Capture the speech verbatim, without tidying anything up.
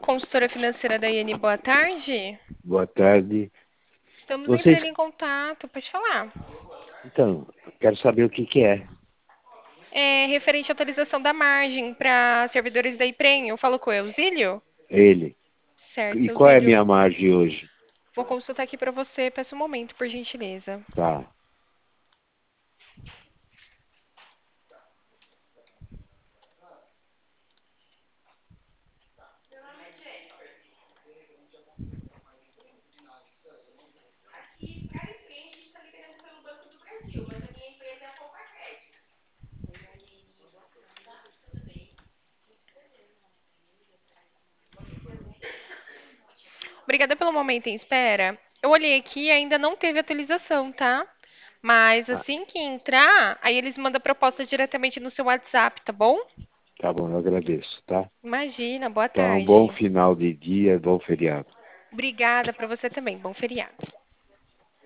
Consultora financeira da Iane, boa tarde. Boa tarde. Estamos Vocês, entrando em contato, pode falar. então, quero saber o que que é. É referente à atualização da margem para servidores da Iprem. Eu falo com o Eusílio? Ele. Certo, E qual é a Eusílio. minha margem hoje? Vou consultar aqui para você. Peço um momento, por gentileza. Tá, Obrigada pelo momento em espera. Eu olhei aqui e ainda não teve atualização, tá? Mas ah, assim que entrar, aí eles mandam a proposta diretamente no seu WhatsApp, tá bom? tá bom, eu agradeço, tá? Imagina, boa Então, bom tarde. final de dia, bom feriado. Obrigada para você também. Bom feriado.